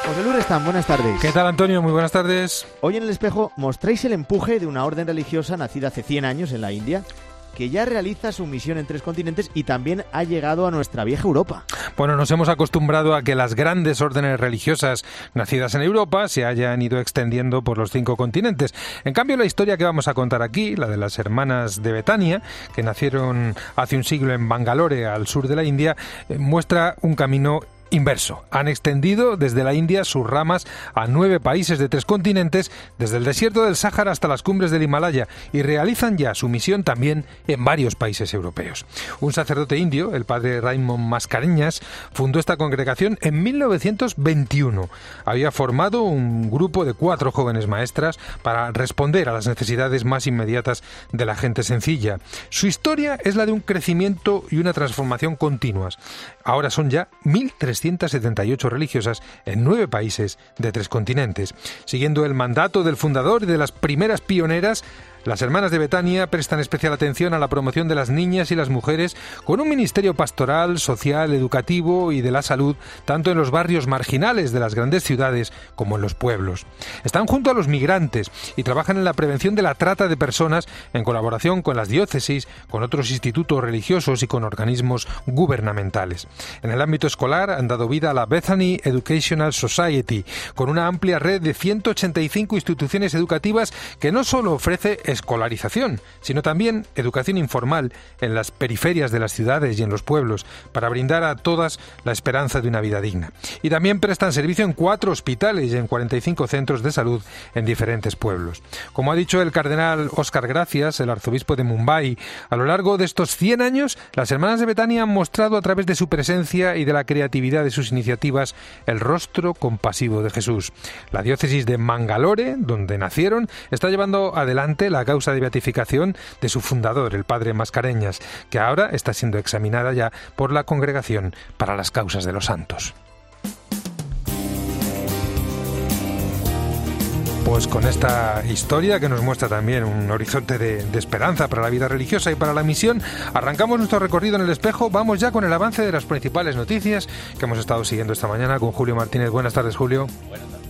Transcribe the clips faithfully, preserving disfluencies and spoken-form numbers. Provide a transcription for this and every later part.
José Luis Restán, buenas tardes. ¿Qué tal, Antonio? Muy buenas tardes. Hoy en El Espejo mostráis el empuje de una orden religiosa nacida hace cien años en la India, que ya realiza su misión en tres continentes y también ha llegado a nuestra vieja Europa. Bueno, nos hemos acostumbrado a que las grandes órdenes religiosas nacidas en Europa se hayan ido extendiendo por los cinco continentes. En cambio, la historia que vamos a contar aquí, la de las hermanas de Betania, que nacieron hace un siglo en Bangalore, al sur de la India, eh, muestra un camino inverso. Han extendido desde la India sus ramas a nueve países de tres continentes, desde el desierto del Sáhara hasta las cumbres del Himalaya, y realizan ya su misión también en varios países europeos. Un sacerdote indio, el padre Raymond Mascareñas, fundó esta congregación en mil novecientos veintiuno. Había formado un grupo de cuatro jóvenes maestras para responder a las necesidades más inmediatas de la gente sencilla. Su historia es la de un crecimiento y una transformación continuas. Ahora son ya mil trescientas setenta y ocho religiosas en nueve países de tres continentes. Siguiendo el mandato del fundador y de las primeras pioneras, las hermanas de Betania prestan especial atención a la promoción de las niñas y las mujeres con un ministerio pastoral, social, educativo y de la salud, tanto en los barrios marginales de las grandes ciudades como en los pueblos. Están junto a los migrantes y trabajan en la prevención de la trata de personas en colaboración con las diócesis, con otros institutos religiosos y con organismos gubernamentales. En el ámbito escolar han dado vida a la Bethany Educational Society, con una amplia red de ciento ochenta y cinco instituciones educativas que no solo ofrece escolarización, sino también educación informal en las periferias de las ciudades y en los pueblos, para brindar a todas la esperanza de una vida digna. Y también prestan servicio en cuatro hospitales y en cuarenta y cinco centros de salud en diferentes pueblos. Como ha dicho el cardenal Óscar Gracias, el arzobispo de Mumbai, a lo largo de estos cien años, las hermanas de Betania han mostrado a través de su presencia y de la creatividad de sus iniciativas el rostro compasivo de Jesús. La diócesis de Mangalore, donde nacieron, está llevando adelante la causa de beatificación de su fundador, el padre Mascareñas, que ahora está siendo examinada ya por la Congregación para las Causas de los Santos. Pues con esta historia que nos muestra también un horizonte de, de esperanza para la vida religiosa y para la misión, arrancamos nuestro recorrido en El Espejo. Vamos ya con el avance de las principales noticias que hemos estado siguiendo esta mañana con Julio Martínez. Buenas tardes, Julio. Buenas tardes.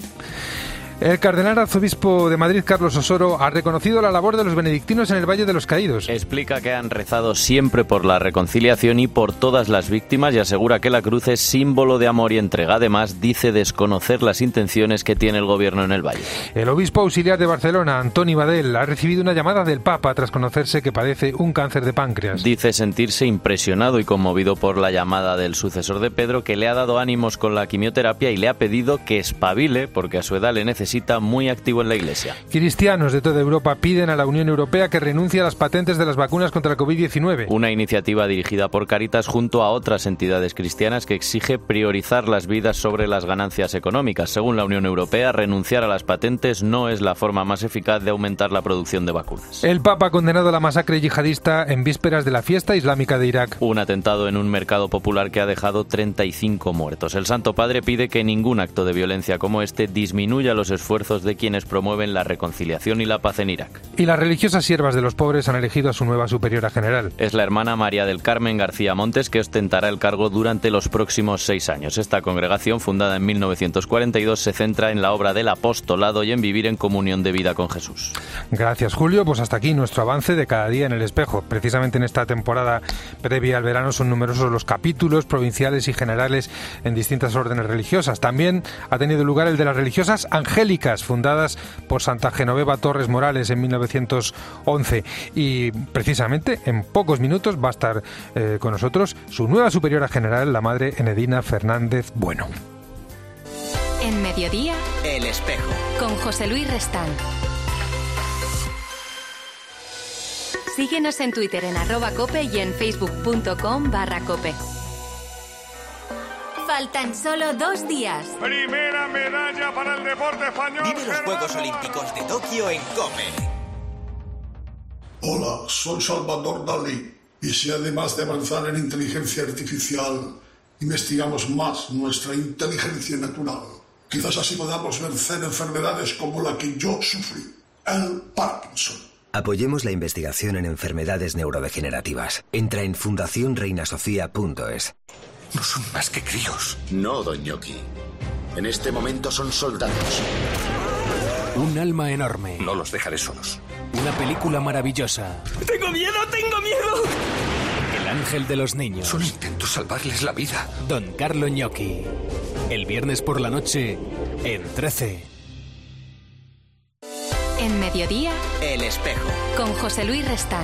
El cardenal arzobispo de Madrid, Carlos Osoro, ha reconocido la labor de los benedictinos en el Valle de los Caídos. Explica que han rezado siempre por la reconciliación y por todas las víctimas y asegura que la cruz es símbolo de amor y entrega. Además, dice desconocer las intenciones que tiene el gobierno en el Valle. El obispo auxiliar de Barcelona, Antoni Badel, ha recibido una llamada del Papa tras conocerse que padece un cáncer de páncreas. Dice sentirse impresionado y conmovido por la llamada del sucesor de Pedro, que le ha dado ánimos con la quimioterapia y le ha pedido que espabile porque a su edad le necesita muy activo en la Iglesia. Cristianos de toda Europa piden a la Unión Europea que renuncie a las patentes de las vacunas contra el covid diecinueve. Una iniciativa dirigida por Cáritas junto a otras entidades cristianas que exige priorizar las vidas sobre las ganancias económicas. Según la Unión Europea, renunciar a las patentes no es la forma más eficaz de aumentar la producción de vacunas. El Papa ha condenado la masacre yihadista en vísperas de la fiesta islámica de Irak. Un atentado en un mercado popular que ha dejado treinta y cinco muertos. El Santo Padre pide que ningún acto de violencia como este disminuya los esfuerzos de quienes promueven la reconciliación y la paz en Irak. Y las religiosas siervas de los pobres han elegido a su nueva superiora general. Es la hermana María del Carmen García Montes, que ostentará el cargo durante los próximos seis años. Esta congregación, fundada en mil novecientos cuarenta y dos, se centra en la obra del apostolado y en vivir en comunión de vida con Jesús. Gracias, Julio. Pues hasta aquí nuestro avance de cada día en El Espejo. Precisamente en esta temporada previa al verano son numerosos los capítulos provinciales y generales en distintas órdenes religiosas. También ha tenido lugar el de las religiosas angélicas, fundadas por Santa Genoveva Torres Morales en mil novecientos once. Y precisamente en pocos minutos va a estar eh, con nosotros su nueva superiora general, la madre Enedina Fernández Bueno. En Mediodía, El Espejo, con José Luis Restán. Síguenos en Twitter en arroba cope y en facebook.com barra cope. Faltan solo dos días. Primera medalla para el deporte español. Vive los Juegos Olímpicos de Tokio en COPE. Hola, soy Salvador Dalí. Y si además de avanzar en inteligencia artificial, investigamos más nuestra inteligencia natural, quizás así podamos vencer enfermedades como la que yo sufrí, el Parkinson. Apoyemos la investigación en enfermedades neurodegenerativas. Entra en fundación reina sofía punto es. No son más que críos. No, don Ñoqui. En este momento son soldados. Un alma enorme. No los dejaré solos. Una película maravillosa. ¡Tengo miedo, tengo miedo! El ángel de los niños. Solo intento salvarles la vida. Don Carlo Gnocchi. El viernes por la noche en trece. En Mediodía, El Espejo. con José Luis Restán.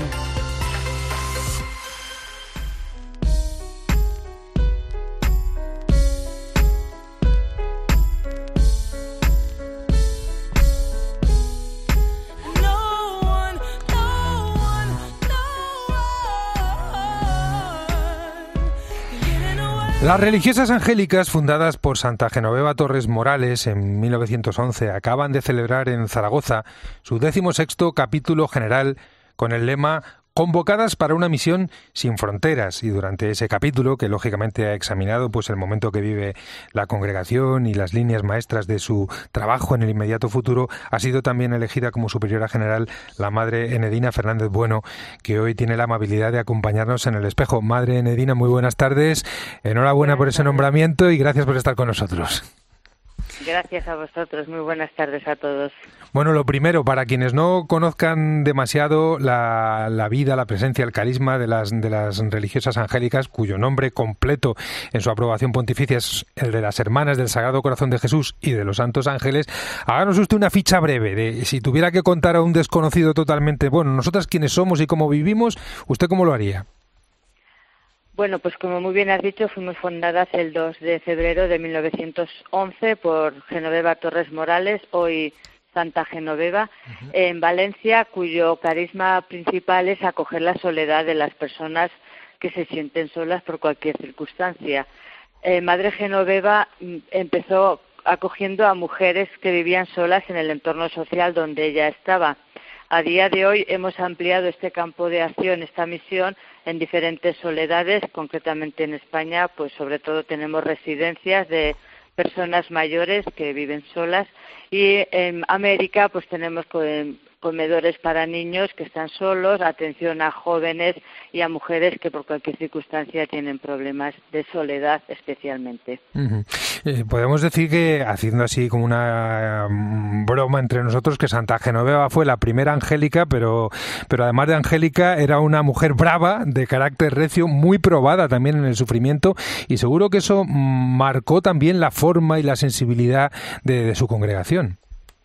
Las religiosas angélicas, fundadas por Santa Genoveva Torres Morales en mil novecientos once, acaban de celebrar en Zaragoza su decimosexto capítulo general con el lema Convocadas para una misión sin fronteras. Y durante ese capítulo, que lógicamente ha examinado pues el momento que vive la congregación y las líneas maestras de su trabajo en el inmediato futuro, ha sido también elegida como superiora general la Madre Enedina Fernández Bueno, que hoy tiene la amabilidad de acompañarnos en El Espejo. Madre Enedina, muy buenas tardes. Enhorabuena por ese nombramiento y gracias por estar con nosotros. Gracias a vosotros. Muy buenas tardes a todos. Bueno, lo primero, para quienes no conozcan demasiado la, la vida, la presencia, el carisma de las, de las religiosas angélicas, cuyo nombre completo en su aprobación pontificia es el de las Hermanas del Sagrado Corazón de Jesús y de los Santos Ángeles, háganos usted una ficha breve de si tuviera que contar a un desconocido totalmente, bueno, nosotras quiénes somos y cómo vivimos, ¿usted cómo lo haría? Bueno, pues como muy bien has dicho, fuimos fundadas el dos de febrero de mil novecientos once por Genoveva Torres Morales, hoy Santa Genoveva, uh-huh. en Valencia, cuyo carisma principal es acoger la soledad de las personas que se sienten solas por cualquier circunstancia. Eh, Madre Genoveva empezó acogiendo a mujeres que vivían solas en el entorno social donde ella estaba. A día de hoy hemos ampliado este campo de acción, esta misión, en diferentes soledades, concretamente en España, pues sobre todo tenemos residencias de personas mayores que viven solas y en América pues tenemos comedores para niños que están solos, atención a jóvenes y a mujeres que por cualquier circunstancia tienen problemas de soledad especialmente. Uh-huh. Eh, podemos decir que, haciendo así como una um, broma entre nosotros, que Santa Genoveva fue la primera angélica, pero, pero además de angélica era una mujer brava, de carácter recio, muy probada también en el sufrimiento, y seguro que eso marcó también la forma y la sensibilidad de, de su congregación.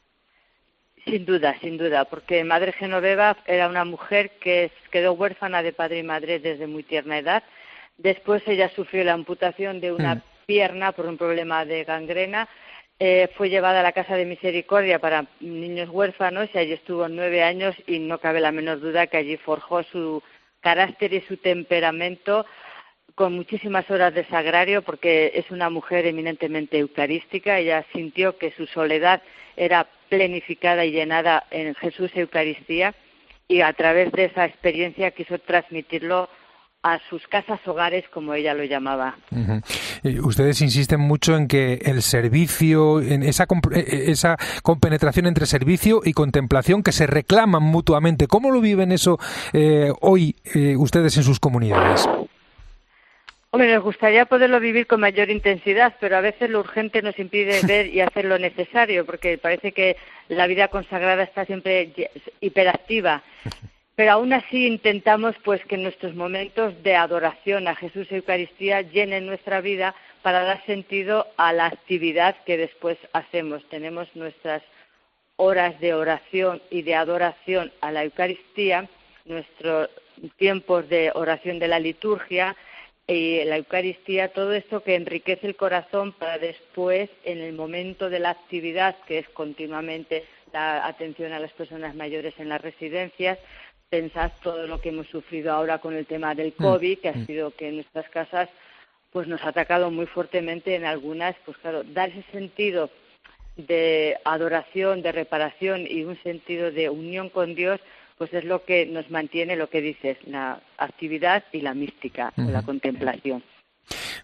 Sin duda, sin duda, porque Madre Genoveva era una mujer que quedó huérfana de padre y madre desde muy tierna edad. Después ella sufrió la amputación de una mm. pierna por un problema de gangrena. Eh, fue llevada a la Casa de Misericordia para niños huérfanos y allí estuvo nueve años y no cabe la menor duda que allí forjó su carácter y su temperamento con muchísimas horas de sagrario, porque es una mujer eminentemente eucarística. Ella sintió que su soledad era plenificada y llenada en Jesús Eucaristía y a través de esa experiencia quiso transmitirlo a sus casas hogares, como ella lo llamaba. Uh-huh. Y ustedes insisten mucho en que el servicio, en esa, esa compenetración entre servicio y contemplación que se reclaman mutuamente. ¿Cómo lo viven eso eh, hoy eh, ustedes en sus comunidades? Hombre, nos gustaría poderlo vivir con mayor intensidad, pero a veces lo urgente nos impide ver y hacer lo necesario, porque parece que la vida consagrada está siempre hiperactiva. Pero aún así intentamos pues que nuestros momentos de adoración a Jesús y Eucaristía llenen nuestra vida para dar sentido a la actividad que después hacemos. Tenemos nuestras horas de oración y de adoración a la Eucaristía, nuestros tiempos de oración de la liturgia, y la Eucaristía, todo esto que enriquece el corazón para después, en el momento de la actividad, que es continuamente la atención a las personas mayores en las residencias, pensad todo lo que hemos sufrido ahora con el tema del COVID, que ha sido que en nuestras casas pues nos ha atacado muy fuertemente en algunas, pues claro, dar ese sentido de adoración, de reparación y un sentido de unión con Dios, pues es lo que nos mantiene, lo que dices, la actividad y la mística, uh-huh. la contemplación.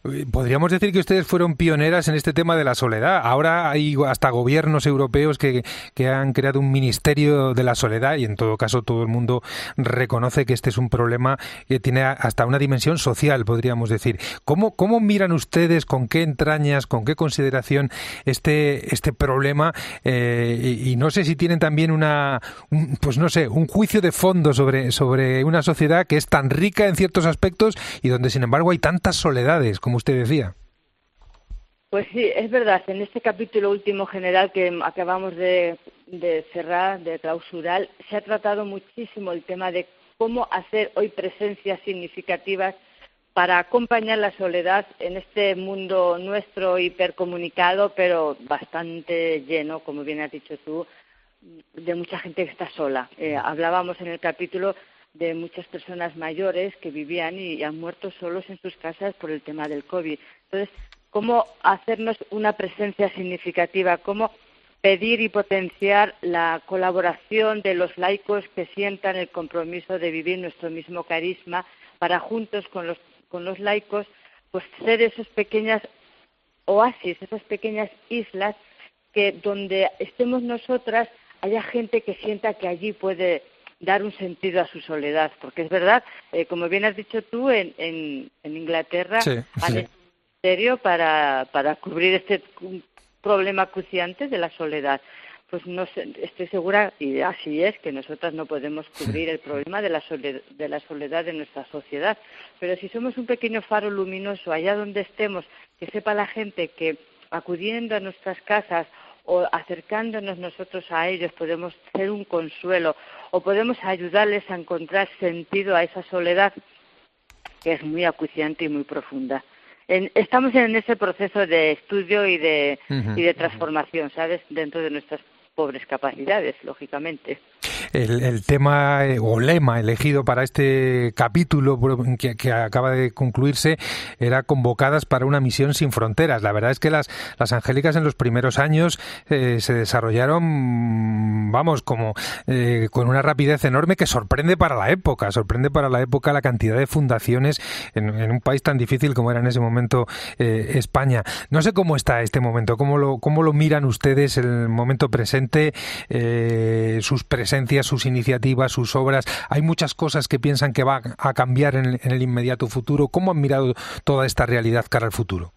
Podríamos decir que ustedes fueron pioneras en este tema de la soledad. Ahora hay hasta gobiernos europeos que, que han creado un ministerio de la soledad y en todo caso todo el mundo reconoce que este es un problema que tiene hasta una dimensión social, podríamos decir. ¿Cómo, cómo miran ustedes, con qué entrañas, con qué consideración este, este problema? Eh, y, y no sé si tienen también una, un, pues no sé, un juicio de fondo sobre, sobre una sociedad que es tan rica en ciertos aspectos y donde sin embargo hay tantas soledades, como usted decía. Pues sí, es verdad. En este capítulo último general que acabamos de, de cerrar, de clausurar, se ha tratado muchísimo el tema de cómo hacer hoy presencias significativas para acompañar la soledad en este mundo nuestro hipercomunicado, pero bastante lleno, como bien has dicho tú, de mucha gente que está sola. Eh, hablábamos en el capítulo de muchas personas mayores que vivían y han muerto solos en sus casas por el tema del COVID. Entonces, ¿cómo hacernos una presencia significativa? ¿Cómo pedir y potenciar la colaboración de los laicos que sientan el compromiso de vivir nuestro mismo carisma para juntos con los, con los laicos, pues ser esas pequeñas oasis, esas pequeñas islas que donde estemos nosotras haya gente que sienta que allí puede dar un sentido a su soledad, porque es verdad, eh, como bien has dicho tú, en, en, en Inglaterra sí, han sí. hecho un serio para, para cubrir este problema acuciante de la soledad. Pues no sé, estoy segura, y así es, que nosotras no podemos cubrir el problema de la soledad, de la soledad de nuestra sociedad, pero si somos un pequeño faro luminoso allá donde estemos, que sepa la gente que acudiendo a nuestras casas o acercándonos nosotros a ellos podemos ser un consuelo o podemos ayudarles a encontrar sentido a esa soledad que es muy acuciante y muy profunda. En, estamos en ese proceso de estudio y de, uh-huh, y de transformación, ¿sabes?, dentro de nuestras pobres capacidades, lógicamente. El, el tema eh, o lema elegido para este capítulo que, que acaba de concluirse era Convocadas para una misión sin fronteras. La verdad es que las, las angélicas en los primeros años eh, se desarrollaron, vamos, como eh, con una rapidez enorme que sorprende para la época, sorprende para la época la cantidad de fundaciones en, en un país tan difícil como era en ese momento eh, España. No sé cómo está este momento, cómo lo, cómo lo miran ustedes el momento presente, eh, sus presencias, sus iniciativas, sus obras. Hay muchas cosas que piensan que va a cambiar en el, en el inmediato futuro. ¿Cómo han mirado toda esta realidad cara al futuro?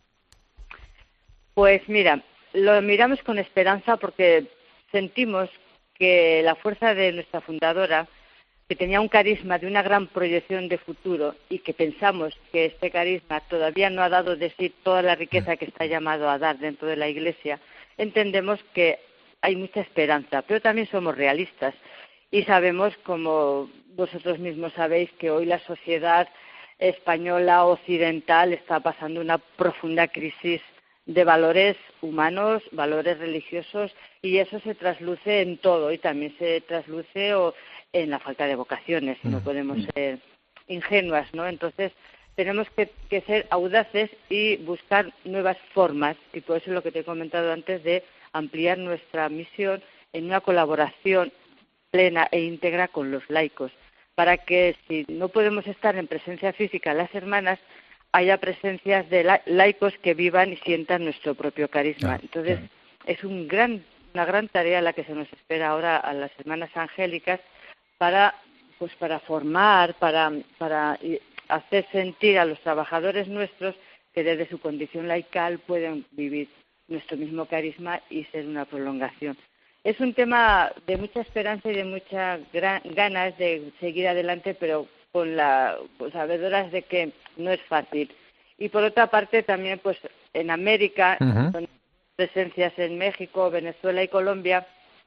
Pues mira, lo miramos con esperanza porque sentimos que la fuerza de nuestra fundadora, que tenía un carisma de una gran proyección de futuro y que pensamos que este carisma todavía no ha dado de sí toda la riqueza que está llamado a dar dentro de la Iglesia, entendemos que hay mucha esperanza, pero también somos realistas. Y sabemos, como vosotros mismos sabéis, que hoy la sociedad española occidental está pasando una profunda crisis de valores humanos, valores religiosos, y eso se trasluce en todo, y también se trasluce o, en la falta de vocaciones, no podemos ser ingenuas, ¿no? Entonces, tenemos que, que ser audaces y buscar nuevas formas, y por eso es lo que te he comentado antes de ampliar nuestra misión en una colaboración plena e íntegra con los laicos, para que si no podemos estar en presencia física las hermanas, haya presencias de la- laicos que vivan y sientan nuestro propio carisma. Claro, Entonces, claro. es un gran, una gran tarea la que se nos espera ahora a las hermanas angélicas para, pues, para formar, para, para y- hacer sentir a los trabajadores nuestros que desde su condición laical pueden vivir nuestro mismo carisma y ser una prolongación. Es un tema de mucha esperanza y de muchas gran, ganas de seguir adelante, pero con la pues, sabedoras de que no es fácil. Y por otra parte también, pues en América, Uh-huh. son presencias en México, Venezuela y Colombia,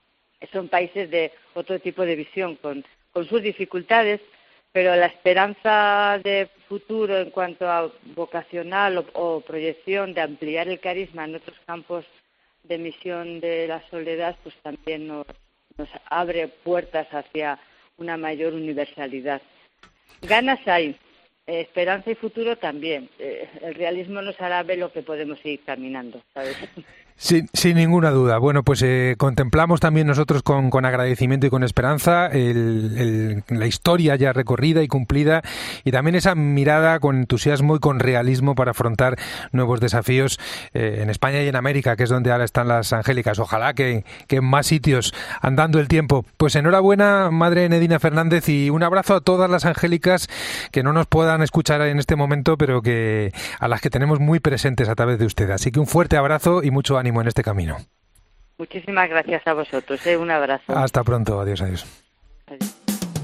son países de otro tipo de visión, con, con sus dificultades, pero la esperanza de futuro en cuanto a vocacional o, o proyección de ampliar el carisma en otros campos de misión de la soledad, pues también nos, nos abre puertas hacia una mayor universalidad. Ganas hay, eh, esperanza y futuro también. Eh, el realismo nos hará ver lo que podemos ir caminando, ¿sabes? Sin, sin ninguna duda. Bueno, pues eh, contemplamos también nosotros con, con agradecimiento y con esperanza el, el, la historia ya recorrida y cumplida, y también esa mirada con entusiasmo y con realismo para afrontar nuevos desafíos eh, en España y en América, que es donde ahora están las angélicas. Ojalá que, que en más sitios, andando el tiempo. Pues enhorabuena, Madre Enedina Fernández, y un abrazo a todas las angélicas que no nos puedan escuchar en este momento, pero que a las que tenemos muy presentes a través de usted. Así que un fuerte abrazo y mucho ánimo en este camino. Muchísimas gracias a vosotros, ¿eh? Un abrazo. Hasta pronto, adiós, adiós. Adiós.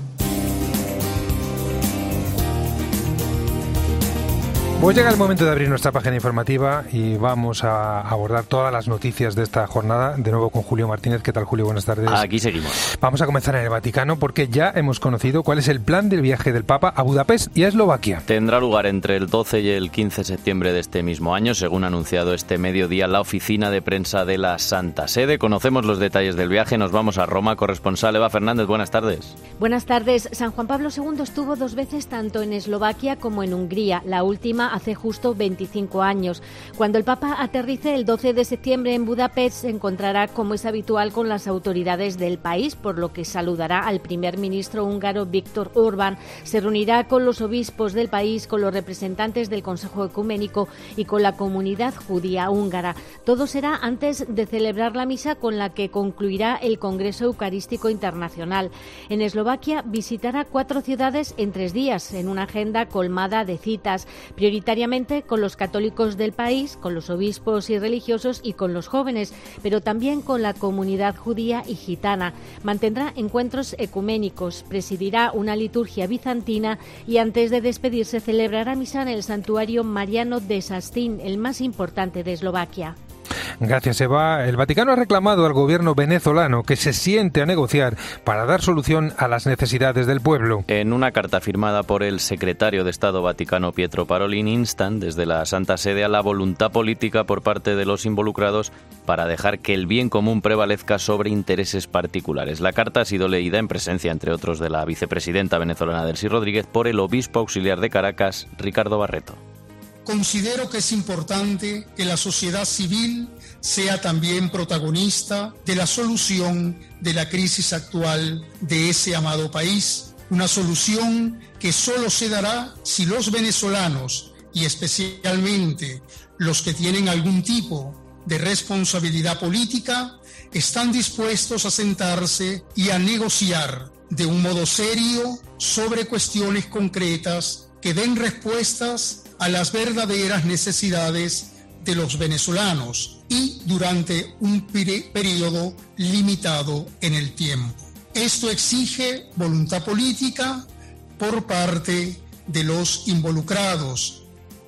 Pues llega el momento de abrir nuestra página informativa y vamos a abordar todas las noticias de esta jornada, de nuevo con Julio Martínez. ¿Qué tal, Julio? Buenas tardes. Aquí seguimos. Vamos a comenzar en el Vaticano porque ya hemos conocido cuál es el plan del viaje del Papa a Budapest y a Eslovaquia. Tendrá lugar entre el doce y el quince de septiembre de este mismo año, según ha anunciado este mediodía la oficina de prensa de la Santa Sede. Conocemos los detalles del viaje, nos vamos a Roma. Corresponsal Eva Fernández, buenas tardes. Buenas tardes. San Juan Pablo segundo estuvo dos veces tanto en Eslovaquia como en Hungría, la última hace justo veinticinco años. Cuando el Papa aterrice el doce de septiembre en Budapest, se encontrará, como es habitual, con las autoridades del país, por lo que saludará al primer ministro húngaro Viktor Orbán, se reunirá con los obispos del país, con los representantes del Consejo Ecuménico y con la comunidad judía húngara. Todo será antes de celebrar la misa con la que concluirá el Congreso Eucarístico Internacional. En Eslovaquia visitará cuatro ciudades en tres días, en una agenda colmada de citas, prioritariamente con los católicos del país, con los obispos y religiosos y con los jóvenes, pero también con la comunidad judía y gitana. Mantendrá encuentros ecuménicos, presidirá una liturgia bizantina y antes de despedirse celebrará misa en el santuario mariano de Sastín, el más importante de Eslovaquia. Gracias, Eva. El Vaticano ha reclamado al gobierno venezolano que se siente a negociar para dar solución a las necesidades del pueblo. En una carta firmada por el secretario de Estado Vaticano Pietro Parolin, instan desde la Santa Sede a la voluntad política por parte de los involucrados para dejar que el bien común prevalezca sobre intereses particulares. La carta ha sido leída en presencia, entre otros, de la vicepresidenta venezolana Delcy Rodríguez por el obispo auxiliar de Caracas, Ricardo Barreto. Considero que es importante que la sociedad civil sea también protagonista de la solución de la crisis actual de ese amado país, una solución que solo se dará si los venezolanos, y especialmente los que tienen algún tipo de responsabilidad política, están dispuestos a sentarse y a negociar de un modo serio sobre cuestiones concretas que den respuestas a las verdaderas necesidades de los venezolanos y durante un periodo limitado en el tiempo. Esto exige voluntad política por parte de los involucrados.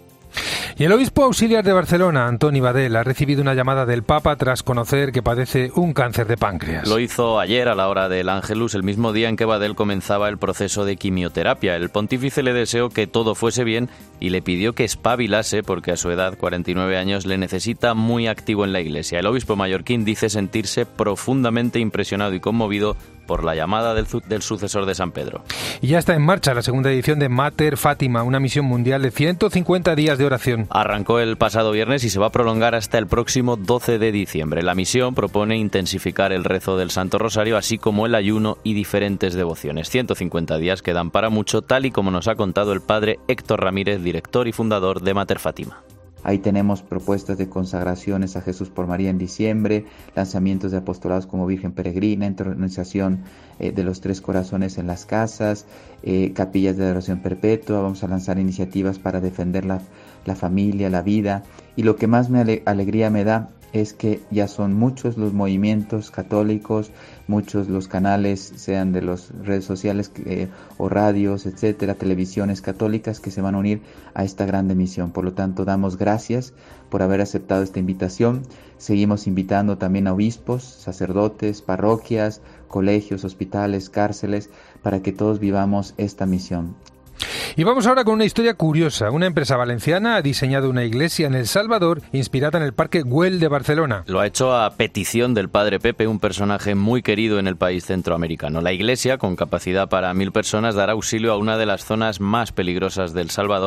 Y el obispo auxiliar de Barcelona, Antoni Badel, ha recibido una llamada del Papa tras conocer que padece un cáncer de páncreas. Lo hizo ayer a la hora del Ángelus, el mismo día en que Badel comenzaba el proceso de quimioterapia. El pontífice le deseó que todo fuese bien y le pidió que espabilase porque a su edad, cuarenta y nueve años, le necesita muy activo en la Iglesia. El obispo mallorquín dice sentirse profundamente impresionado y conmovido por la llamada del, del sucesor de San Pedro. Y ya está en marcha la segunda edición de Mater Fátima, una misión mundial de ciento cincuenta días de oración. Arrancó el pasado viernes y se va a prolongar hasta el próximo doce de diciembre. La misión propone intensificar el rezo del Santo Rosario, así como el ayuno y diferentes devociones. ciento cincuenta días que dan para mucho, tal y como nos ha contado el padre Héctor Ramírez, director y fundador de Mater Fátima. Ahí tenemos propuestas de consagraciones a Jesús por María en diciembre, lanzamientos de apostolados como Virgen Peregrina, entronización eh, de los Tres Corazones en las casas, eh, capillas de adoración perpetua. Vamos a lanzar iniciativas para defender la, la familia, la vida. Y lo que más me ale- alegría me da es que ya son muchos los movimientos católicos, muchos los canales, sean de las redes sociales eh, o radios, etcétera, televisiones católicas que se van a unir a esta grande misión. Por lo tanto, damos gracias por haber aceptado esta invitación. Seguimos invitando también a obispos, sacerdotes, parroquias, colegios, hospitales, cárceles, para que todos vivamos esta misión. Y vamos ahora con una historia curiosa. Una empresa valenciana ha diseñado una iglesia en El Salvador inspirada en el Parque Güell de Barcelona. Lo ha hecho a petición del padre Pepe, un personaje muy querido en el país centroamericano. La iglesia, con capacidad para mil personas, dará auxilio a una de las zonas más peligrosas de El Salvador,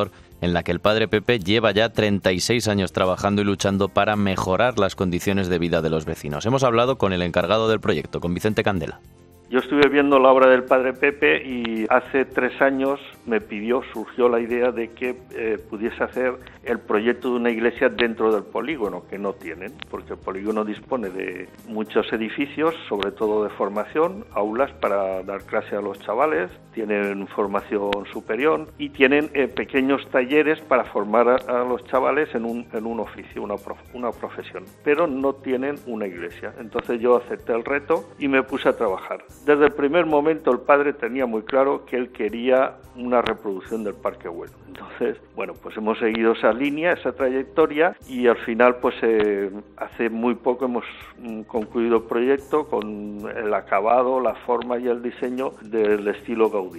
en la que el padre Pepe lleva ya treinta y seis años trabajando y luchando para mejorar las condiciones de vida de los vecinos. Hemos hablado con el encargado del proyecto, con Vicente Candela. Yo estuve viendo la obra del padre Pepe y hace tres años me pidió, surgió la idea de que eh, pudiese hacer el proyecto de una iglesia dentro del polígono, que no tienen, porque el polígono dispone de muchos edificios, sobre todo de formación, aulas para dar clase a los chavales, tienen formación superior y tienen eh, pequeños talleres para formar a, a los chavales en un, en un oficio, una, prof, una profesión, pero no tienen una iglesia. Entonces yo acepté el reto y me puse a trabajar. Desde el primer momento el padre tenía muy claro que él quería una reproducción del Parque Güell. Entonces, bueno, pues hemos seguido esa línea, esa trayectoria y al final, pues eh, hace muy poco hemos mm, concluido el proyecto con el acabado, la forma y el diseño del estilo Gaudí.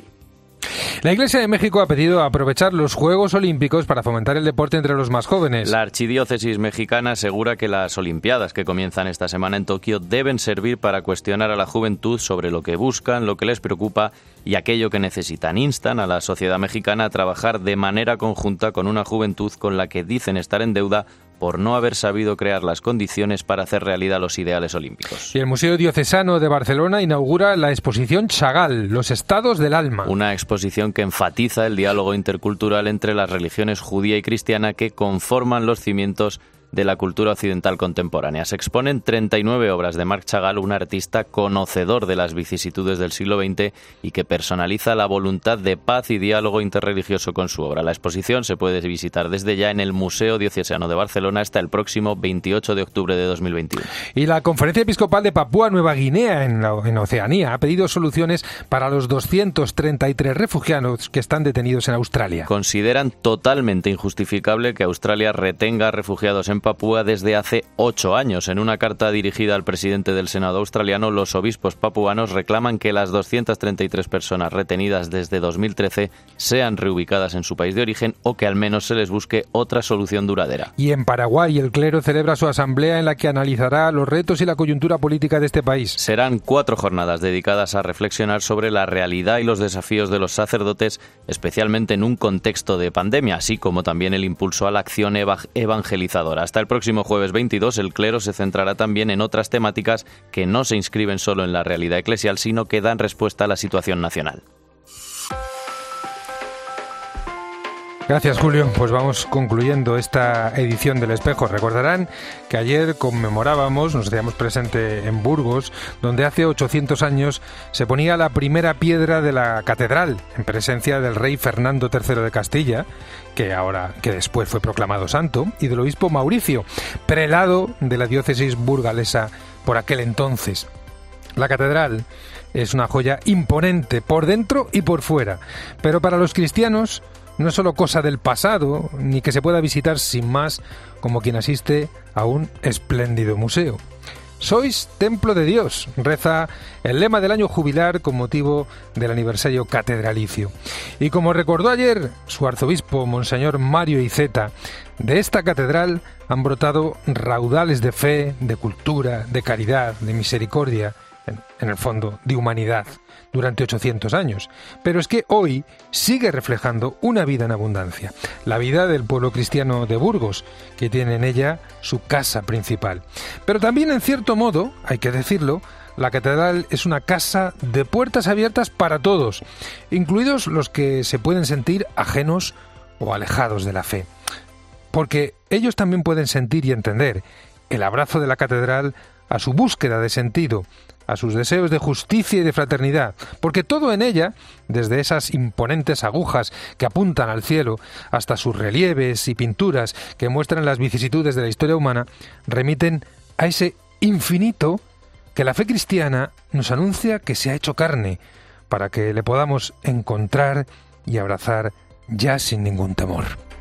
La Iglesia de México ha pedido aprovechar los Juegos Olímpicos para fomentar el deporte entre los más jóvenes. La archidiócesis mexicana asegura que las Olimpiadas que comienzan esta semana en Tokio deben servir para cuestionar a la juventud sobre lo que buscan, lo que les preocupa y aquello que necesitan. Instan a la sociedad mexicana a trabajar de manera conjunta con una juventud con la que dicen estar en deuda por no haber sabido crear las condiciones para hacer realidad los ideales olímpicos. Y el Museo Diocesano de Barcelona inaugura la exposición Chagall, los estados del alma. Una exposición que enfatiza el diálogo intercultural entre las religiones judía y cristiana que conforman los cimientos de la cultura occidental contemporánea. Se exponen treinta y nueve obras de Marc Chagall, un artista conocedor de las vicisitudes del siglo veinte y que personaliza la voluntad de paz y diálogo interreligioso con su obra. La exposición se puede visitar desde ya en el Museo Diocesano de Barcelona hasta el próximo veintiocho de octubre de dos mil veintiuno. Y la Conferencia Episcopal de Papúa Nueva Guinea, en, la, en Oceanía, ha pedido soluciones para los doscientos treinta y tres refugiados que están detenidos en Australia. Consideran totalmente injustificable que Australia retenga refugiados en Papúa desde hace ocho años. En una carta dirigida al presidente del Senado australiano, los obispos papuanos reclaman que las doscientas treinta y tres personas retenidas desde dos mil trece sean reubicadas en su país de origen o que al menos se les busque otra solución duradera. Y en Paraguay, el clero celebra su asamblea en la que analizará los retos y la coyuntura política de este país. Serán cuatro jornadas dedicadas a reflexionar sobre la realidad y los desafíos de los sacerdotes, especialmente en un contexto de pandemia, así como también el impulso a la acción eva- evangelizadora. Hasta el próximo jueves veintidós, el clero se centrará también en otras temáticas que no se inscriben solo en la realidad eclesial, sino que dan respuesta a la situación nacional. Gracias, Julio. Pues vamos concluyendo esta edición del Espejo. Recordarán que ayer conmemorábamos, nos hacíamos presente en Burgos, donde hace ochocientos años se ponía la primera piedra de la catedral, en presencia del rey Fernando tercero de Castilla, que ahora, que después fue proclamado santo, y del obispo Mauricio, prelado de la diócesis burgalesa por aquel entonces. La catedral es una joya imponente por dentro y por fuera, pero para los cristianos no es solo cosa del pasado, ni que se pueda visitar sin más como quien asiste a un espléndido museo. Sois templo de Dios, reza el lema del año jubilar con motivo del aniversario catedralicio. Y como recordó ayer su arzobispo, Monseñor Mario Iceta, de esta catedral han brotado raudales de fe, de cultura, de caridad, de misericordia, en, en el fondo, de humanidad, durante ochocientos años. Pero es que hoy sigue reflejando una vida en abundancia, la vida del pueblo cristiano de Burgos, que tiene en ella su casa principal. Pero también, en cierto modo, hay que decirlo, la catedral es una casa de puertas abiertas para todos, incluidos los que se pueden sentir ajenos o alejados de la fe. Porque ellos también pueden sentir y entender el abrazo de la catedral a su búsqueda de sentido, a sus deseos de justicia y de fraternidad, porque todo en ella, desde esas imponentes agujas que apuntan al cielo hasta sus relieves y pinturas que muestran las vicisitudes de la historia humana, remiten a ese infinito que la fe cristiana nos anuncia que se ha hecho carne, para que le podamos encontrar y abrazar ya sin ningún temor.